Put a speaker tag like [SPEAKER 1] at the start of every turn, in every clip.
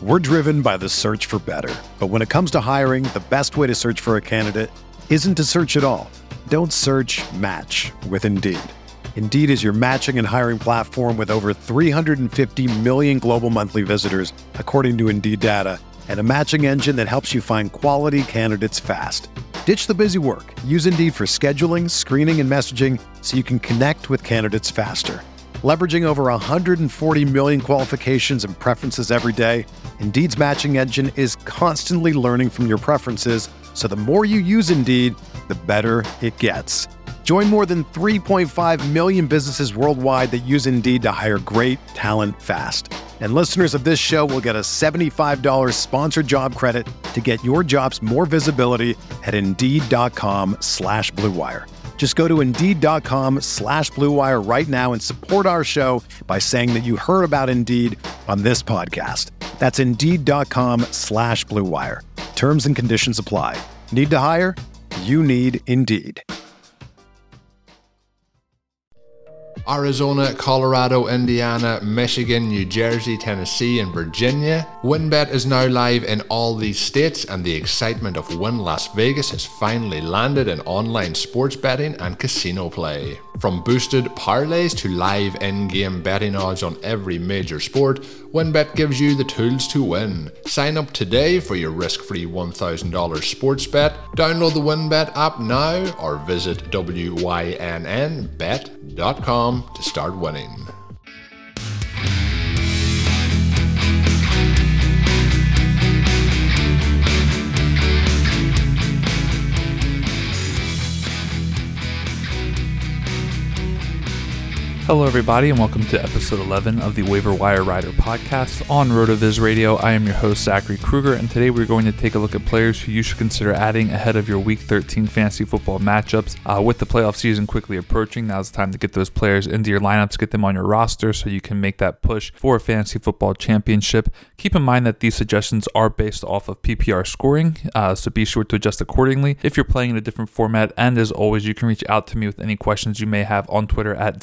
[SPEAKER 1] We're driven by the search for better. But when it comes to hiring, the best way to search for a candidate isn't to search at all. Don't search, match with Indeed. Indeed is your matching and hiring platform with over 350 million global monthly visitors, according to Indeed data, and a matching engine that helps you find quality candidates fast. Ditch the busy work. Use Indeed for scheduling, screening, and messaging so you can connect with candidates faster. Leveraging over 140 million qualifications and preferences every day, Indeed's matching engine is constantly learning from your preferences, so the more you use Indeed, the better it gets. Join more than 3.5 million businesses worldwide that use Indeed to hire great talent fast. And listeners of this show will get a $75 sponsored job credit to get your jobs more visibility at Indeed.com/Blue Wire. Just go to Indeed.com/Blue Wire right now and support our show by saying that you heard about Indeed on this podcast. That's Indeed.com/Blue Wire. Terms and conditions apply. Need to hire? You need Indeed.
[SPEAKER 2] Arizona, Colorado, Indiana, Michigan, New Jersey, Tennessee, and Virginia. WynnBET is now live in all these states, and the excitement of Wynn Las Vegas has finally landed in online sports betting and casino play. From boosted parlays to live in-game betting odds on every major sport, WynnBET gives you the tools to win. Sign up today for your risk-free $1,000 sports bet. Download the WynnBET app now or visit wynnbet.com to start winning.
[SPEAKER 3] Hello everybody and welcome to episode 11 of the Waiver Wire Rider podcast on RotoViz Radio. I am your host Zachary Kruger, and today we're going to take a look at players who you should consider adding ahead of your Week 13 fantasy football matchups. With the playoff season quickly approaching, now's the time to get those players into your lineups, get them on your roster so you can make that push for a fantasy football championship. Keep in mind that these suggestions are based off of PPR scoring, so be sure to adjust accordingly if you're playing in a different format. And as always, you can reach out to me with any questions you may have on Twitter at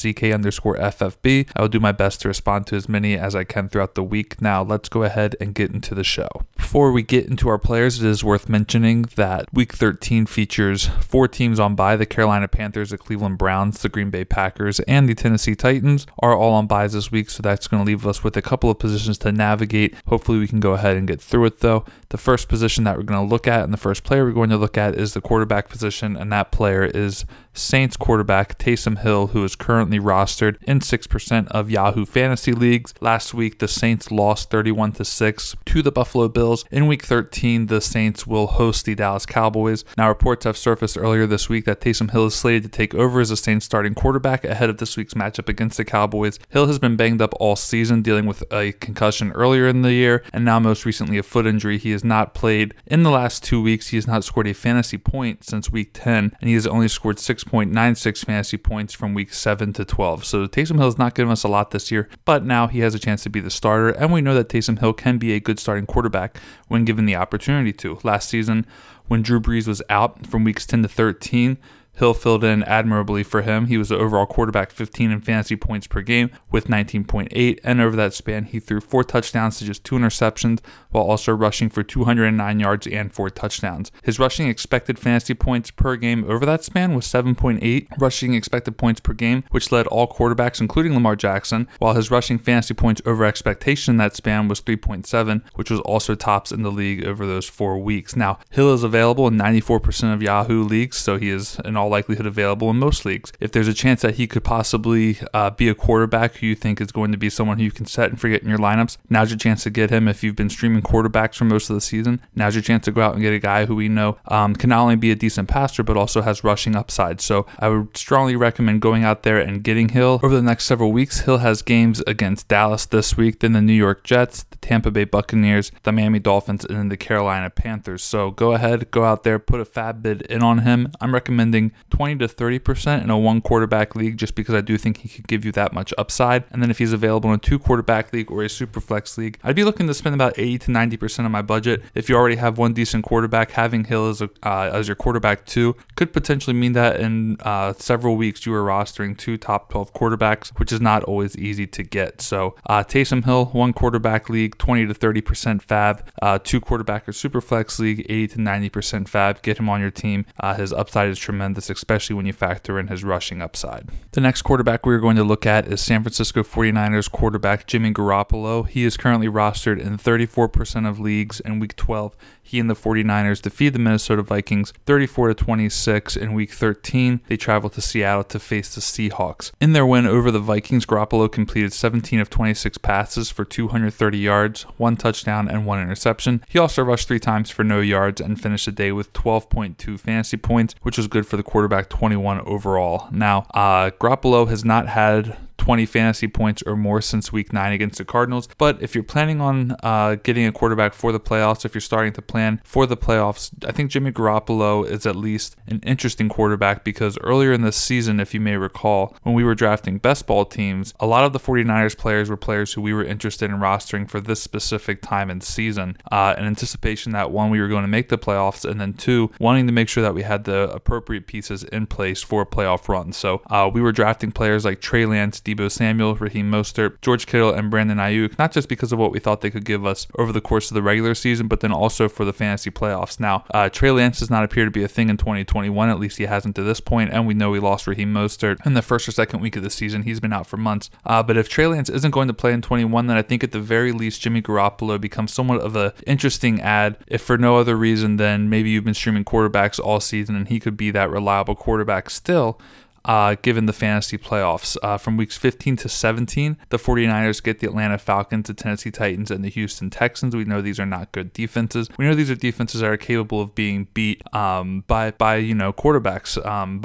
[SPEAKER 3] ZK_FFB. I will do my best to respond to as many as I can throughout the week. Now, let's go ahead and get into the show. Before we get into our players, it is worth mentioning that Week 13 features 4 teams on bye. The Carolina Panthers, the Cleveland Browns, the Green Bay Packers, and the Tennessee Titans are all on byes this week, so that's going to leave us with a couple of positions to navigate. Hopefully we can go ahead and get through it though. The first position that we're going to look at and the first player we're going to look at is the quarterback position, and that player is Saints quarterback Taysom Hill, who is currently rostered in 6% of Yahoo fantasy leagues. Last week, the Saints lost 31-6 to the Buffalo Bills. In Week 13, the Saints will host the Dallas Cowboys. Now, reports have surfaced earlier this week that Taysom Hill is slated to take over as the Saints starting quarterback ahead of this week's matchup against the Cowboys. Hill has been banged up all season, dealing with a concussion earlier in the year, and now most recently a foot injury. He has not played in the last 2 weeks. He has not scored a fantasy point since Week 10, and he has only scored 6.96 fantasy points from Week 7 to 12. So Taysom Hill has not given us a lot this year, but now he has a chance to be the starter, and we know that Taysom Hill can be a good starting quarterback when given the opportunity to. Last season, when Drew Brees was out from weeks 10 to 13, Hill filled in admirably for him. He was the overall quarterback 15 in fantasy points per game with 19.8, and over that span, he threw 4 touchdowns to just 2 interceptions, while also rushing for 209 yards and 4 touchdowns. His rushing expected fantasy points per game over that span was 7.8 rushing expected points per game, which led all quarterbacks, including Lamar Jackson, while his rushing fantasy points over expectation in that span was 3.7, which was also tops in the league over those 4 weeks. Now, Hill is available in 94% of Yahoo leagues, so he is in all likelihood available in most leagues. If there's a chance that he could possibly be a quarterback who you think is going to be someone who you can set and forget in your lineups, now's your chance to get him. If you've been streaming quarterbacks for most of the season, now's your chance to go out and get a guy who we know can not only be a decent passer, but also has rushing upside. So I would strongly recommend going out there and getting Hill. Over the next several weeks, Hill has games against Dallas this week, then the New York Jets, the Tampa Bay Buccaneers, the Miami Dolphins, and then the Carolina Panthers. So go ahead, go out there, put a fab bid in on him. I'm recommending 20 to 30% in a 1 quarterback league, just because I do think he could give you that much upside. And then if he's available in a 2 quarterback league or a super flex league, I'd be looking to spend about 80 to 90% of my budget. If you already have one decent quarterback, having Hill as your quarterback 2 could potentially mean that in several weeks you are rostering 2 top 12 quarterbacks, which is not always easy to get. So Taysom Hill, 1 quarterback league, 20 to 30% fab, 2-quarterbacker Superflex league, 80 to 90% fab. Get him on your team. His upside is tremendous, especially when you factor in his rushing upside. The next quarterback we're going to look at is San Francisco 49ers quarterback Jimmy Garoppolo. He is currently rostered in 34% of leagues in Week 12. He and the 49ers defeat the Minnesota Vikings 34-26 in Week 13. They travel to Seattle to face the Seahawks. In their win over the Vikings, Garoppolo completed 17 of 26 passes for 230 yards, 1 touchdown, and 1 interception. He also rushed 3 times for no yards and finished the day with 12.2 fantasy points, which was good for the quarterback, 21 overall. Now, Garoppolo has not had 20 fantasy points or more since Week 9 against the Cardinals. But if you're planning on getting a quarterback for the playoffs, if you're starting to plan for the playoffs, I think Jimmy Garoppolo is at least an interesting quarterback, because earlier in this season, if you may recall, when we were drafting best ball teams, a lot of the 49ers players were players who we were interested in rostering for this specific time and season, in anticipation that, 1, we were going to make the playoffs, and then 2, wanting to make sure that we had the appropriate pieces in place for a playoff run. So we were drafting players like Trey Lance, Deebo Samuel, Raheem Mostert, George Kittle, and Brandon Ayuk, not just because of what we thought they could give us over the course of the regular season, but then also for the fantasy playoffs. Now, Trey Lance does not appear to be a thing in 2021, at least he hasn't to this point, and we know we lost Raheem Mostert in the first or second week of the season. He's been out for months. But if Trey Lance isn't going to play in 21, then I think at the very least Jimmy Garoppolo becomes somewhat of an interesting add, if for no other reason than maybe you've been streaming quarterbacks all season and he could be that reliable quarterback still. Given the fantasy playoffs. From weeks 15 to 17, the 49ers get the Atlanta Falcons, the Tennessee Titans, and the Houston Texans. We know these are not good defenses. We know these are defenses that are capable of being beat by quarterbacks,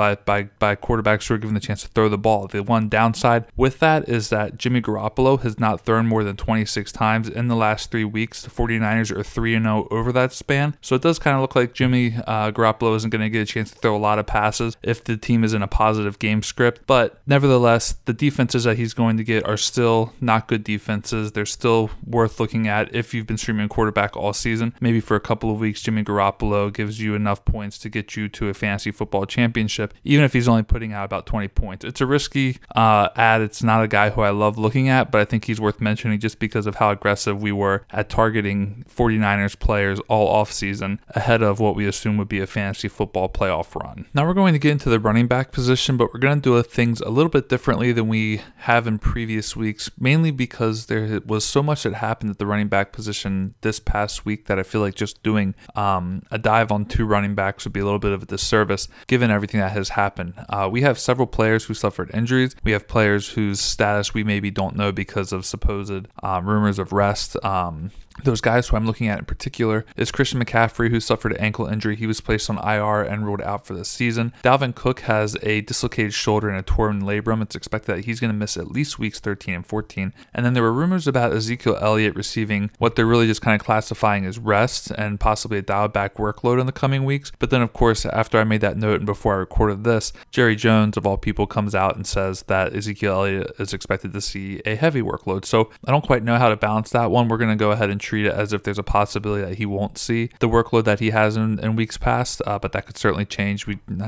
[SPEAKER 3] by quarterbacks who are given the chance to throw the ball. The one downside with that is that Jimmy Garoppolo has not thrown more than 26 times in the last 3 weeks. The 49ers are 3-0 over that span. So it does kind of look like Jimmy Garoppolo isn't going to get a chance to throw a lot of passes if the team is in a positive game script, but nevertheless, the defenses that he's going to get are still not good defenses. They're still worth looking at if you've been streaming quarterback all season. Maybe for a couple of weeks, Jimmy Garoppolo gives you enough points to get you to a fantasy football championship, even if he's only putting out about 20 points. It's a risky ad. It's not a guy who I love looking at, but I think he's worth mentioning just because of how aggressive we were at targeting 49ers players all offseason ahead of what we assume would be a fantasy football playoff run. Now we're going to get into the running back position, but we're going to do things a little bit differently than we have in previous weeks, mainly because there was so much that happened at the running back position this past week that I feel like just doing a dive on 2 running backs would be a little bit of a disservice given everything that has happened. We have several players who suffered injuries. We have players whose status we maybe don't know because of supposed rumors of rest. Those guys who I'm looking at in particular is Christian McCaffrey, who suffered an ankle injury. He was placed on IR and ruled out for the season. Dalvin Cook has a dislocated shoulder and a torn labrum. It's expected that he's going to miss at least weeks 13 and 14. And then there were rumors about Ezekiel Elliott receiving what they're really just kind of classifying as rest and possibly a dialed back workload in the coming weeks. But then, of course, after I made that note and before I recorded this, Jerry Jones, of all people, comes out and says that Ezekiel Elliott is expected to see a heavy workload. So I don't quite know how to balance that one. We're going to go ahead and treat it as if there's a possibility that he won't see the workload that he has in weeks past, but that could certainly change.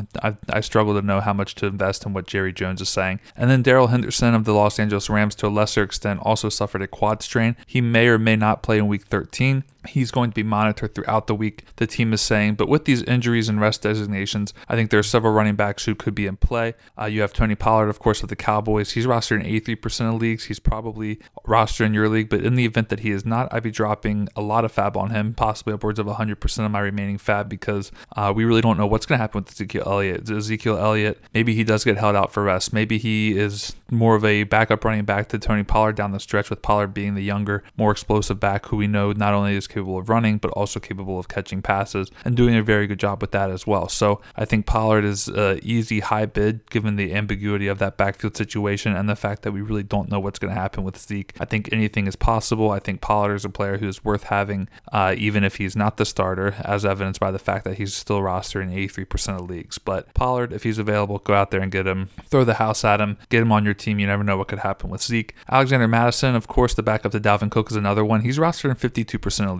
[SPEAKER 3] I struggle to know how much to invest in what Jerry Jones is saying. And then Darrell Henderson of the Los Angeles Rams, to a lesser extent, also suffered a quad strain. He may or may not play in week 13. He's going to be monitored throughout the week, the team is saying. But with these injuries and rest designations, I think there are several running backs who could be in play. You have Tony Pollard, of course, of the Cowboys. He's rostered in 83% of leagues. He's probably rostered in your league. But in the event that he is not, I'd be dropping a lot of fab on him, possibly upwards of 100% of my remaining fab, because we really don't know what's going to happen with Ezekiel Elliott. Ezekiel Elliott, maybe he does get held out for rest. Maybe he is more of a backup running back to Tony Pollard down the stretch, with Pollard being the younger, more explosive back who we know not only is capable of running, but also capable of catching passes and doing a very good job with that as well. So I think Pollard is an easy high bid given the ambiguity of that backfield situation and the fact that we really don't know what's going to happen with Zeke. I think anything is possible. I think Pollard is a player who is worth having, even if he's not the starter, as evidenced by the fact that he's still rostered in 83% of leagues. But Pollard, if he's available, go out there and get him. Throw the house at him. Get him on your team. You never know what could happen with Zeke. Alexander Mattison, of course, the backup to Dalvin Cook, is another one. He's rostered in 52% of leagues.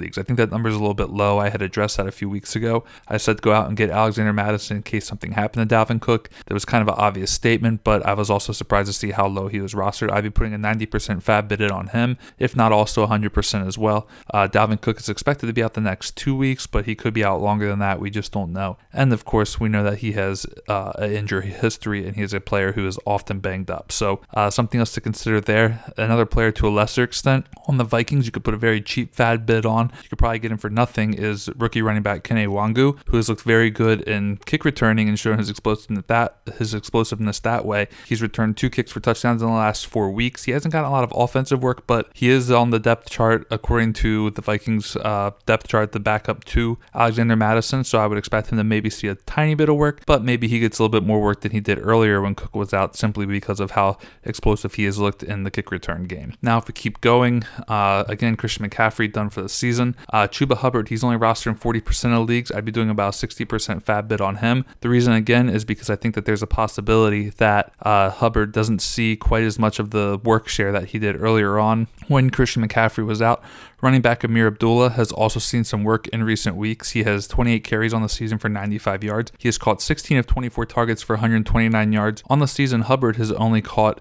[SPEAKER 3] leagues. I think that number is a little bit low. I had addressed that a few weeks ago. I said go out and get Alexander Mattison in case something happened to Dalvin Cook. That was kind of an obvious statement, but I was also surprised to see how low he was rostered. I'd be putting a 90% fab bid on him, if not also 100% as well. Dalvin Cook is expected to be out the next 2 weeks, but he could be out longer than that. We just don't know. And of course, we know that he has an injury history, and he is a player who is often banged up. So something else to consider there. Another player to a lesser extent on the Vikings, you could put a very cheap fab bid on. You could probably get him for nothing, is rookie running back Kene Wangu, who has looked very good in kick returning and shown his explosiveness that way. He's returned 2 kicks for touchdowns in the last 4 weeks. He hasn't gotten a lot of offensive work, but he is on the depth chart according to the Vikings depth chart, the backup to Alexander Mattison. So I would expect him to maybe see a tiny bit of work, but maybe he gets a little bit more work than he did earlier when Cook was out, simply because of how explosive he has looked in the kick return game. Now, if we keep going, again, Christian McCaffrey done for the season. Chuba Hubbard, he's only rostered in 40% of leagues. I'd be doing about a 60% fab bid on him. The reason, again, is because I think that there's a possibility that Hubbard doesn't see quite as much of the work share that he did earlier on when Christian McCaffrey was out. Running back Amir Abdullah has also seen some work in recent weeks. He has 28 carries on the season for 95 yards. He has caught 16 of 24 targets for 129 yards. On the season, Hubbard has only caught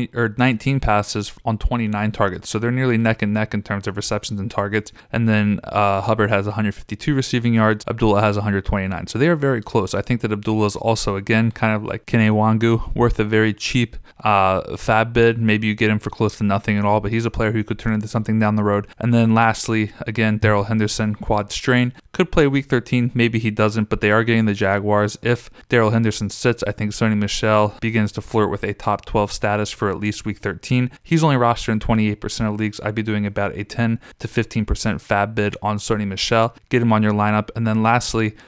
[SPEAKER 3] 19 passes on 29 targets. So they're nearly neck and neck in terms of receptions and targets. And then Hubbard has 152 receiving yards. Abdullah has 129. So they are very close. I think that Abdullah is also, again, kind of like Kene Wangu, worth a very cheap fab bid. Maybe you get him for close to nothing at all, but he's a player who could turn into something down the road. And then lastly, again, Darrell Henderson, quad strain, could play week 13. Maybe he doesn't, but they are getting the Jaguars. If Darrell Henderson sits, I think Sony Michel begins to flirt with a top 12 status for at least week 13. He's only rostered in 28% of leagues. I'd be doing about a 10 to 15% fab bid on Sony Michel. Get him on your lineup. And then lastly,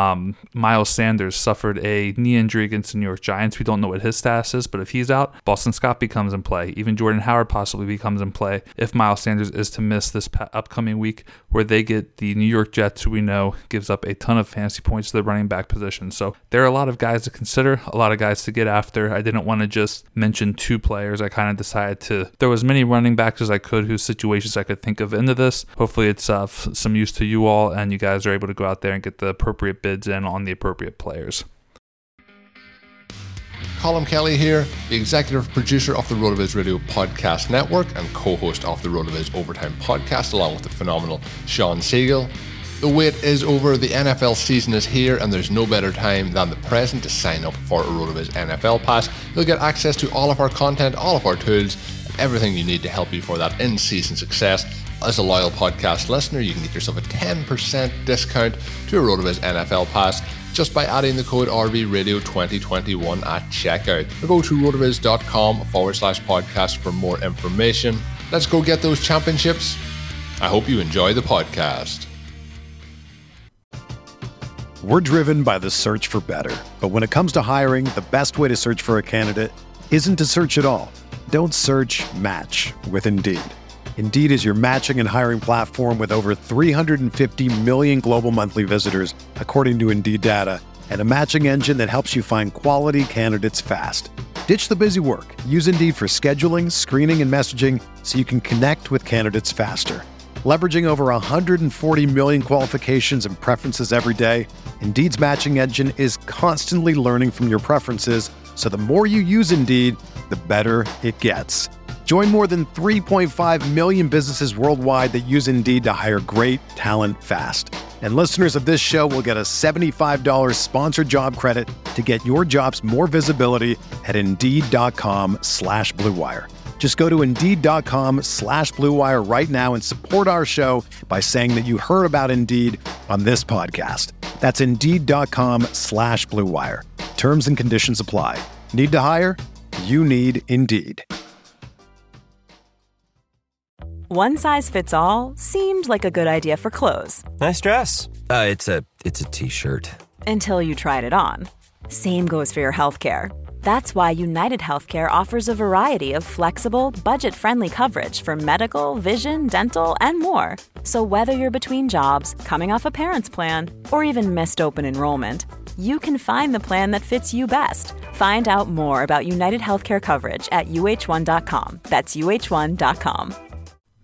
[SPEAKER 3] Miles Sanders suffered a knee injury against the New York Giants. We don't know what his status is, but if he's out, Boston Scott becomes in play. Even Jordan Howard possibly becomes in play if Miles Sanders is to miss this upcoming week, where they get the New York Jets, who we know gives up a ton of fantasy points to the running back position. So there are a lot of guys to consider, a lot of guys to get after. I didn't want to just mention 2 players. I kind of decided to throw as many running backs as I could whose situations I could think of into this. Hopefully it's some use to you all, and you guys are able to go out there and get the appropriate bids in on the appropriate players.
[SPEAKER 2] Colm Kelly here, the executive producer of the RotoViz Radio Podcast Network and co-host of the RotoViz Overtime Podcast, along with the phenomenal Sean Siegel. The wait is over, the NFL season is here, and there's no better time than the present to sign up for a RotoViz NFL Pass. You'll get access to all of our content, all of our tools, and everything you need to help you for that in-season success. As a loyal podcast listener, you can get yourself a 10% discount to a RotoViz NFL Pass just by adding the code RVRadio2021 at checkout. Or go to rotoviz.com/podcast for more information. Let's go get those championships. I hope you enjoy the podcast.
[SPEAKER 1] We're driven by the search for better. But when it comes to hiring, the best way to search for a candidate isn't to search at all. Don't search, match with Indeed. Indeed is your matching and hiring platform with over 350 million global monthly visitors, according to Indeed data, and a matching engine that helps you find quality candidates fast. Ditch the busy work. Use Indeed for scheduling, screening, and messaging so you can connect with candidates faster. Leveraging over 140 million qualifications and preferences every day, Indeed's matching engine is constantly learning from your preferences, so the more you use Indeed, the better it gets. Join more than 3.5 million businesses worldwide that use Indeed to hire great talent fast. And listeners of this show will get a $75 sponsored job credit to get your jobs more visibility at Indeed.com/Blue Wire. Just go to Indeed.com/Blue Wire right now and support our show by saying that you heard about Indeed on this podcast. That's Indeed.com/Blue Wire. Terms and conditions apply. Need to hire? You need Indeed.
[SPEAKER 4] One size fits all seemed like a good idea for clothes.
[SPEAKER 5] Nice dress. It's a t-shirt.
[SPEAKER 4] Until you tried it on. Same goes for your healthcare. That's why United Healthcare offers a variety of flexible, budget-friendly coverage for medical, vision, dental, and more. So whether you're between jobs, coming off a parent's plan, or even missed open enrollment, you can find the plan that fits you best. Find out more about United Healthcare coverage at UH1.com. That's UH1.com.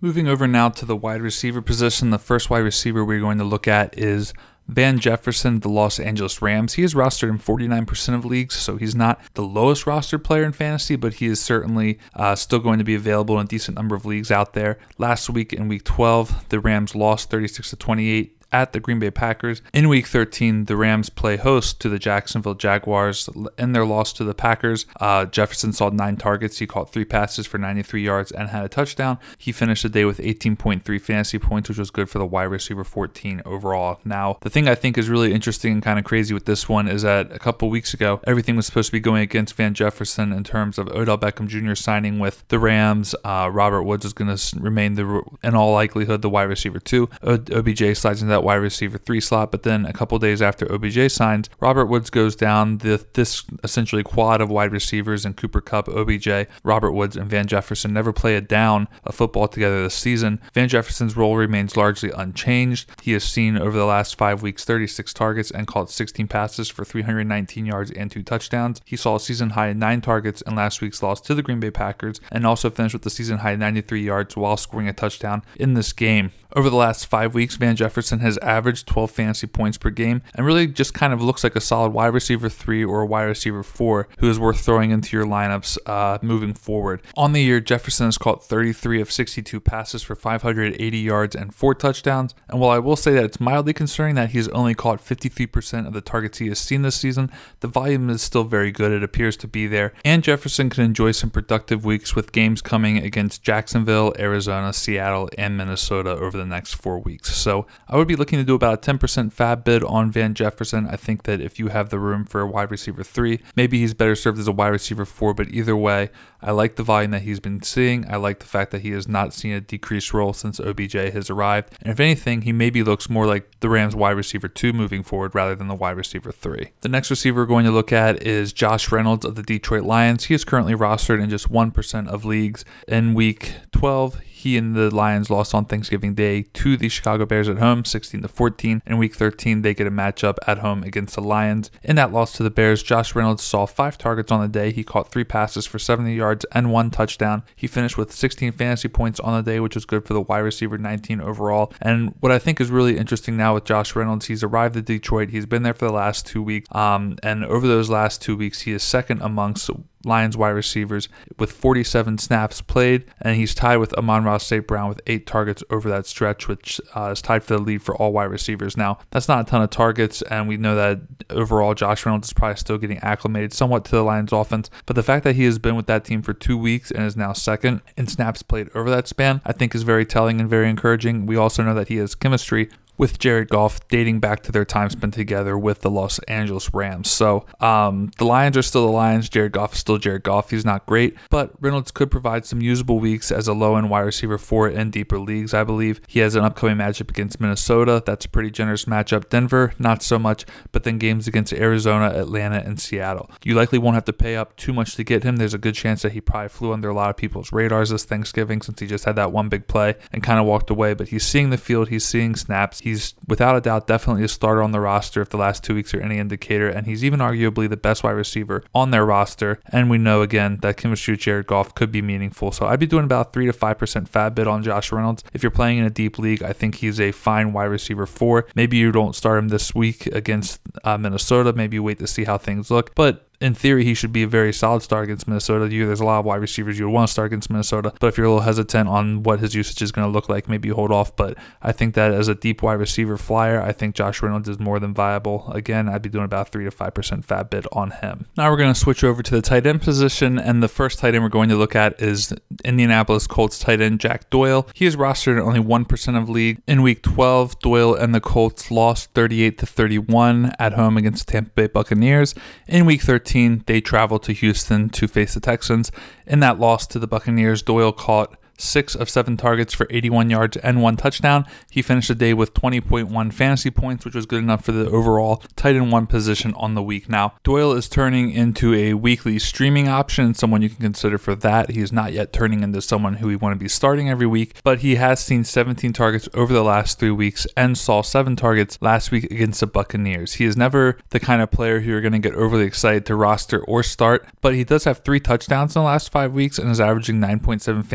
[SPEAKER 3] Moving over now to the wide receiver position, the first wide receiver we're going to look at is Van Jefferson, the Los Angeles Rams. He is rostered in 49% of leagues, so he's not the lowest rostered player in fantasy, but he is certainly still going to be available in a decent number of leagues out there. Last week in Week 12, the Rams lost 36-28 at the Green Bay Packers. In Week 13, the Rams play host to the Jacksonville Jaguars. In their loss to the Packers, Jefferson saw 9 targets. He caught 3 passes for 93 yards and had a touchdown. He finished the day with 18.3 fantasy points, which was good for the wide receiver 14 overall. Now, the thing I think is really interesting and kind of crazy with this one is that a couple weeks ago, everything was supposed to be going against Van Jefferson in terms of Odell Beckham Jr. signing with the Rams. Robert Woods is going to remain, in all likelihood, the wide receiver 2. OBJ slides into that wide receiver 3 slot, but then a couple days after OBJ signs, Robert Woods goes down. This essentially quad of wide receivers in Cooper Kupp, OBJ, Robert Woods, and Van Jefferson never play a down of football together this season. Van Jefferson's role remains largely unchanged. He has seen over the last 5 weeks 36 targets and caught 16 passes for 319 yards and 2 touchdowns. He saw a season high 9 targets in last week's loss to the Green Bay Packers and also finished with the season high 93 yards while scoring a touchdown in this game. Over the last 5 weeks, Van Jefferson has averaged 12 fantasy points per game and really just kind of looks like a solid wide receiver 3 or a wide receiver 4 who is worth throwing into your lineups moving forward. On the year, Jefferson has caught 33 of 62 passes for 580 yards and 4 touchdowns. And while I will say that it's mildly concerning that he's only caught 53% of the targets he has seen this season, the volume is still very good. It appears to be there. And Jefferson can enjoy some productive weeks with games coming against Jacksonville, Arizona, Seattle, and Minnesota over the next 4 weeks. So I would be looking to do about a 10% fab bid on Van Jefferson. I think that if you have the room for a wide receiver 3, maybe he's better served as a wide receiver 4, but either way, I like the volume that he's been seeing. I like the fact that he has not seen a decreased role since OBJ has arrived. And if anything, he maybe looks more like the Rams wide receiver 2 moving forward rather than the wide receiver 3. The next receiver we're going to look at is Josh Reynolds of the Detroit Lions. He is currently rostered in just 1% of leagues. In Week 12, he and the Lions lost on Thanksgiving Day to the Chicago Bears at home, 16-14. In Week 13, they get a matchup at home against the Lions. In that loss to the Bears, Josh Reynolds saw 5 targets on the day. He caught 3 passes for 70 yards and 1 touchdown. He finished with 16 fantasy points on the day, which was good for the wide receiver 19 overall. And what I think is really interesting now with Josh Reynolds, he's arrived at Detroit. He's been there for the last 2 weeks. And over those last 2 weeks, he is second amongst Lions wide receivers with 47 snaps played, and he's tied with Amon-Ra St. Brown with 8 targets over that stretch, which is tied for the lead for all wide receivers. Now, that's not a ton of targets, and we know that overall Josh Reynolds is probably still getting acclimated somewhat to the Lions offense, but the fact that he has been with that team for 2 weeks and is now second in snaps played over that span, I think is very telling and very encouraging. We also know that he has chemistry with Jared Goff dating back to their time spent together with the Los Angeles Rams. So the Lions are still the Lions. Jared Goff is still Jared Goff. He's not great, but Reynolds could provide some usable weeks as a low-end wide receiver 4 in deeper leagues, I believe. He has an upcoming matchup against Minnesota. That's a pretty generous matchup. Denver, not so much, but then games against Arizona, Atlanta, and Seattle. You likely won't have to pay up too much to get him. There's a good chance that he probably flew under a lot of people's radars this Thanksgiving since he just had that one big play and kind of walked away, but he's seeing the field. He's seeing snaps. He's without a doubt definitely a starter on the roster if the last 2 weeks are any indicator, and he's even arguably the best wide receiver on their roster. And we know again that chemistry with Jared Goff could be meaningful. So I'd be doing about 3 to 5% fab bid on Josh Reynolds. If you're playing in a deep league, I think he's a fine wide receiver 4. Maybe you don't start him this week against Minnesota. Maybe you wait to see how things look, but in theory, he should be a very solid start against Minnesota. There's a lot of wide receivers you would want to start against Minnesota, but if you're a little hesitant on what his usage is going to look like, maybe you hold off. But I think that as a deep wide receiver flyer, I think Josh Reynolds is more than viable. Again, I'd be doing about 3 to 5% fab bid on him. Now we're going to switch over to the tight end position, and the first tight end we're going to look at is Indianapolis Colts tight end Jack Doyle. He is rostered in only 1% of league. In Week 12, Doyle and the Colts lost 38-31 at home against Tampa Bay Buccaneers. In Week 13, they traveled to Houston to face the Texans. In that loss to the Buccaneers, Doyle caught 6 of 7 targets for 81 yards and 1 touchdown. He finished the day with 20.1 fantasy points, which was good enough for the overall tight end 1 position on the week. Now, Doyle is turning into a weekly streaming option, someone you can consider for that. He is not yet turning into someone who we want to be starting every week, but he has seen 17 targets over the last 3 weeks and saw 7 targets last week against the Buccaneers. He is never the kind of player who you're going to get overly excited to roster or start, but he does have 3 touchdowns in the last 5 weeks and is averaging 9.7 fantasy points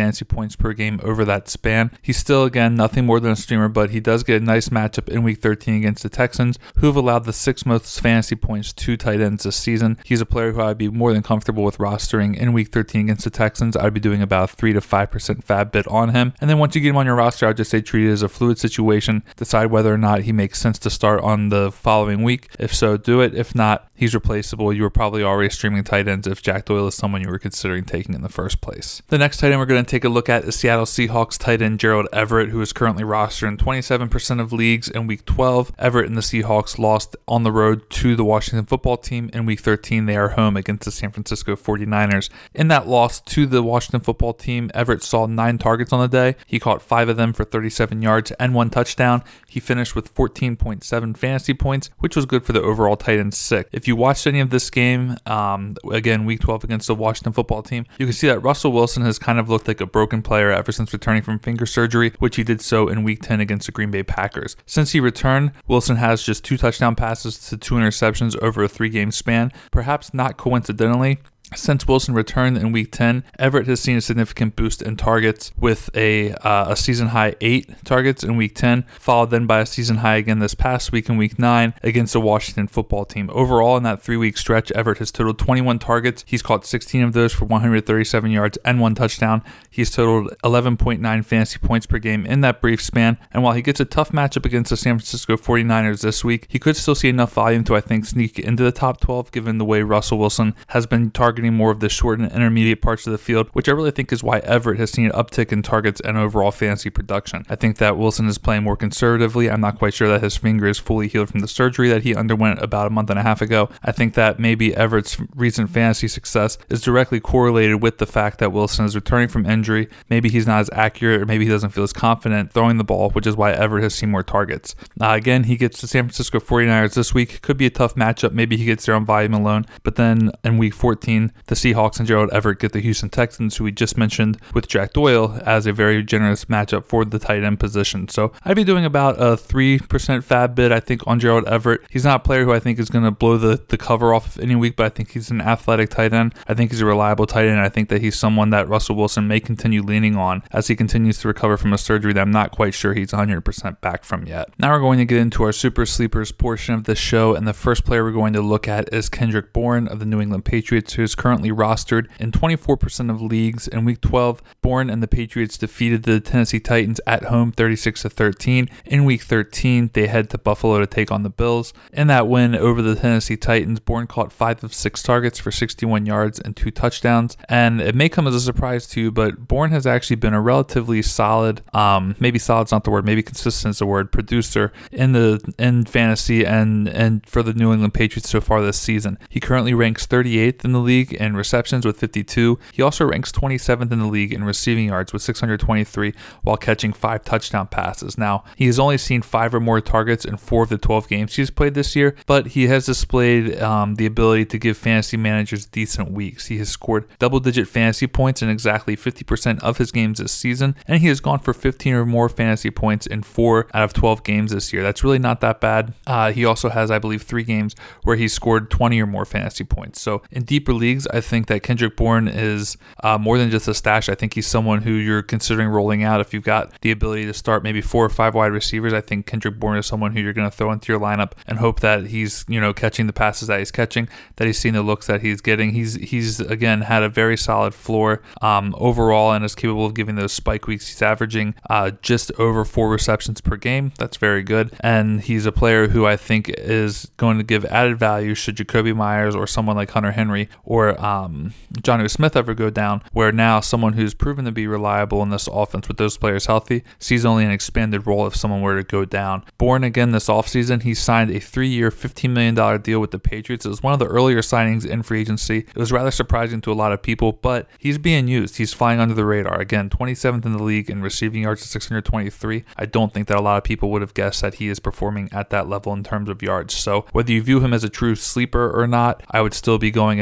[SPEAKER 3] points per game over that span. He's still, again, nothing more than a streamer, but he does get a nice matchup in week 13 against the Texans, who have allowed the 6th most fantasy points to tight ends this season. He's a player who I'd be more than comfortable with rostering in week 13 against the Texans. I'd be doing about a 3 to 5% fab bit on him. And then once you get him on your roster, I'd just say treat it as a fluid situation. Decide whether or not he makes sense to start on the following week. If so, do it. If not, he's replaceable. You were probably already streaming tight ends if Jack Doyle is someone you were considering taking in the first place. The next tight end we're going to take a look at is Seattle Seahawks tight end Gerald Everett, who is currently rostered in 27% of leagues in week 12. Everett and the Seahawks lost on the road to the Washington football team. In week 13, they are home against the San Francisco 49ers. In that loss to the Washington football team, Everett saw 9 targets on the day. He caught 5 of them for 37 yards and 1 touchdown. He finished with 14.7 fantasy points, which was good for the overall tight end 6. If you watched any of this game, again, week 12 against the Washington football team, you can see that Russell Wilson has kind of looked like a broken player ever since returning from finger surgery, which he did so in week 10 against the Green Bay Packers. Since he returned, Wilson has just 2 touchdown passes to 2 interceptions over a 3-game span. Perhaps not coincidentally, since Wilson returned in week 10, Everett has seen a significant boost in targets with a season-high 8 targets in week 10, followed then by a season-high again this past week in week 9 against the Washington football team. Overall, in that 3-week stretch, Everett has totaled 21 targets. He's caught 16 of those for 137 yards and 1 touchdown. He's totaled 11.9 fantasy points per game in that brief span, and while he gets a tough matchup against the San Francisco 49ers this week, he could still see enough volume to, I think, sneak into the top 12, given the way Russell Wilson has been targeting more of the short and intermediate parts of the field, which I really think is why Everett has seen an uptick in targets and overall fantasy production. I think that Wilson is playing more conservatively. I'm not quite sure that his finger is fully healed from the surgery that he underwent about a month and a half ago. I think that maybe Everett's recent fantasy success is directly correlated with the fact that Wilson is returning from injury. Maybe he's not as accurate, or maybe he doesn't feel as confident throwing the ball, which is why Everett has seen more targets. Again, he gets the San Francisco 49ers this week. Could be a tough matchup. Maybe he gets there on volume alone, but then in week 14, the Seahawks and Gerald Everett get the Houston Texans, who we just mentioned with Jack Doyle, as a very generous matchup for the tight end position. So I'd be doing about a 3% fab bid, I think, on Gerald Everett. He's not a player who I think is going to blow the cover off of any week, but I think he's an athletic tight end. I think he's a reliable tight end. I think that he's someone that Russell Wilson may continue leaning on as he continues to recover from a surgery that I'm not quite sure he's 100% back from yet. Now we're going to get into our super sleepers portion of this show, and the first player we're going to look at is Kendrick Bourne of the New England Patriots, who is currently rostered in 24% of leagues. In week 12, Bourne and the Patriots defeated the Tennessee Titans at home 36-13. In week 13, they head to Buffalo to take on the Bills. In that win over the Tennessee Titans, Bourne caught 5 of 6 targets for 61 yards and 2 touchdowns. And it may come as a surprise to you, but Bourne has actually been a relatively solid, maybe solid's not the word, maybe consistent is the word, producer in fantasy and for the New England Patriots so far this season. He currently ranks 38th in the league in receptions with 52. He also ranks 27th in the league in receiving yards with 623 while catching 5 touchdown passes. Now, he has only seen 5 or more targets in 4 of the 12 games he's played this year, but he has displayed the ability to give fantasy managers decent weeks. He has scored double-digit fantasy points in exactly 50% of his games this season, and he has gone for 15 or more fantasy points in 4 out of 12 games this year. That's really not that bad. He also has, I believe, 3 games where he scored 20 or more fantasy points. So in deeper leagues, I think that Kendrick Bourne is more than just a stash. I think he's someone who you're considering rolling out. If you've got the ability to start maybe 4 or 5 wide receivers, I think Kendrick Bourne is someone who you're going to throw into your lineup and hope that he's, catching the passes that he's catching, that he's seeing the looks that he's getting. He's again had a very solid floor overall and is capable of giving those spike weeks. He's averaging just over 4 receptions per game. That's very good. And he's a player who I think is going to give added value should Jacoby Myers or someone like Hunter Henry or Jonnu Smith ever go down, where now someone who's proven to be reliable in this offense with those players healthy sees only an expanded role if someone were to go down. Bourne again this offseason, he signed a 3-year, $15 million deal with the Patriots. It was one of the earlier signings in free agency. It was rather surprising to a lot of people, but he's being used. He's flying under the radar. Again, 27th in the league in receiving yards at 623. I don't think that a lot of people would have guessed that he is performing at that level in terms of yards. So whether you view him as a true sleeper or not, I would still be going ahead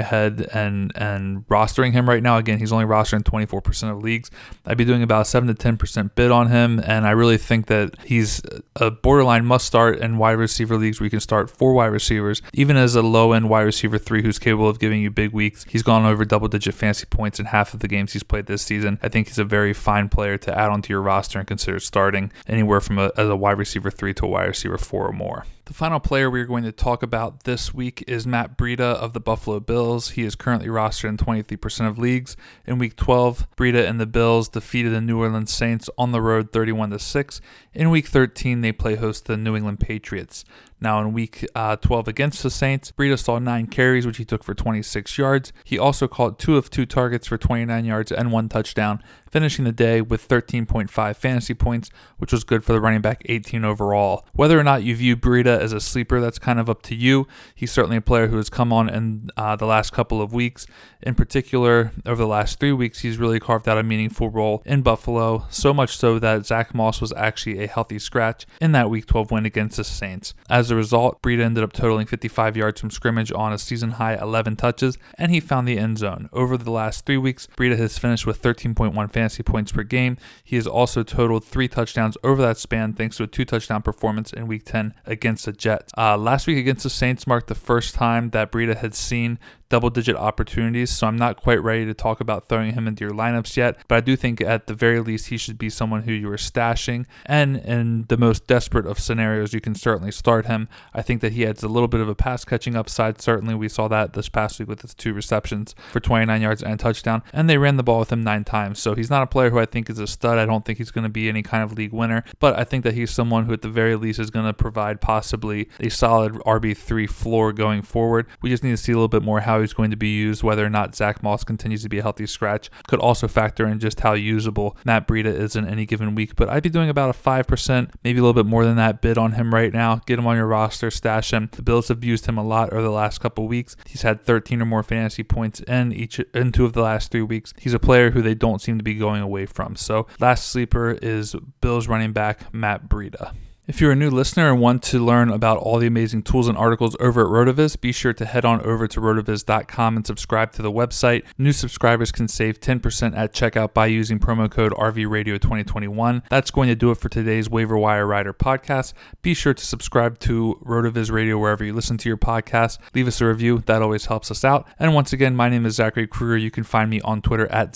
[SPEAKER 3] and rostering him right now. Again, he's only rostered in 24% of leagues. I'd be doing about a 7 to 10% bid on him, and I really think that he's a borderline must start in wide receiver leagues where you can start 4 wide receivers, even as a low-end wide receiver 3 who's capable of giving you big weeks. He's gone over double-digit fantasy points in half of the games he's played this season. I think he's a very fine player to add onto your roster and consider starting anywhere from as a wide receiver 3 to a wide receiver 4 or more. The final player we're going to talk about this week is Matt Breida of the Buffalo Bills. He is currently rostered in 23% of leagues. In Week 12, Breida and the Bills defeated the New Orleans Saints on the road 31-6. In Week 13, they play host to the New England Patriots. Now in Week 12 against the Saints, Breida saw 9 carries, which he took for 26 yards. He also caught 2 of 2 targets for 29 yards and 1 touchdown, finishing the day with 13.5 fantasy points, which was good for the running back, 18 overall. Whether or not you view Breida as a sleeper, that's kind of up to you. He's certainly a player who has come on in the last couple of weeks. In particular, over the last 3 weeks, he's really carved out a meaningful role in Buffalo, so much so that Zach Moss was actually a healthy scratch in that Week 12 win against the Saints. As a result, Breida ended up totaling 55 yards from scrimmage on a season-high 11 touches, and he found the end zone. Over the last 3 weeks, Breida has finished with 13.1 fantasy points per game. He has also totaled 3 touchdowns over that span thanks to a 2-touchdown performance in Week 10 against the Jets. Last week against the Saints marked the first time that Breida had seen double-digit opportunities, so I'm not quite ready to talk about throwing him into your lineups yet, but I do think at the very least he should be someone who you are stashing, and in the most desperate of scenarios, you can certainly start him. I think that he adds a little bit of a pass-catching upside. Certainly, we saw that this past week with his 2 receptions for 29 yards and a touchdown, and they ran the ball with him 9 times, so he's not a player who I think is a stud. I don't think he's going to be any kind of league winner, but I think that he's someone who at the very least is going to provide possibly a solid RB3 floor going forward. We just need to see a little bit more how he's going to be used. Whether or not Zach Moss continues to be a healthy scratch could also factor in just how usable Matt Breida is in any given week, but I'd be doing about a 5%, maybe a little bit more than that bid on him right now. Get him on your roster, stash him. The Bills have used him a lot over the last couple weeks. He's had 13 or more fantasy points in 2 of the last 3 weeks. He's a player who they don't seem to be going away from. So last sleeper is Bills running back Matt Breida. If you're a new listener and want to learn about all the amazing tools and articles over at RotoViz, be sure to head on over to rotoviz.com and subscribe to the website. New subscribers can save 10% at checkout by using promo code RVRadio2021. That's going to do it for today's Waiver Wire Rider podcast. Be sure to subscribe to RotoViz Radio wherever you listen to your podcast. Leave us a review. That always helps us out. And once again, my name is Zachary Kruger. You can find me on Twitter at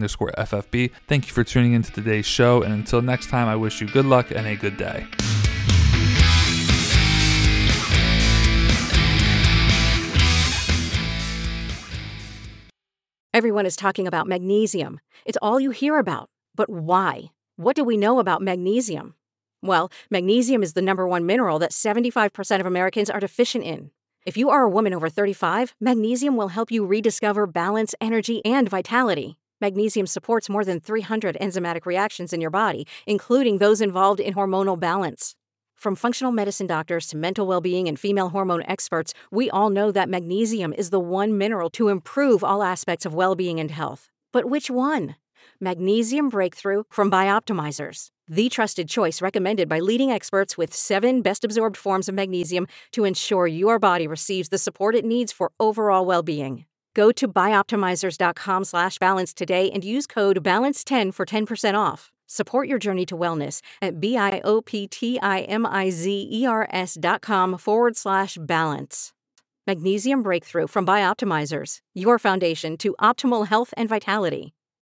[SPEAKER 3] ZK_FFB. Thank you for tuning into today's show. And until next time, I wish you good luck and a good day.
[SPEAKER 6] Everyone is talking about magnesium. It's all you hear about. But why? What do we know about magnesium? Well, magnesium is the #1 mineral that 75% of Americans are deficient in. If you are a woman over 35, magnesium will help you rediscover balance, energy, and vitality. Magnesium supports more than 300 enzymatic reactions in your body, including those involved in hormonal balance. From functional medicine doctors to mental well-being and female hormone experts, we all know that magnesium is the one mineral to improve all aspects of well-being and health. But which one? Magnesium Breakthrough from Bioptimizers, the trusted choice recommended by leading experts with 7 best-absorbed forms of magnesium to ensure your body receives the support it needs for overall well-being. Go to bioptimizers.com/balance today and use code BALANCE10 for 10% off. Support your journey to wellness at bioptimizers.com/balance. Magnesium Breakthrough from Bioptimizers, your foundation to optimal health and vitality.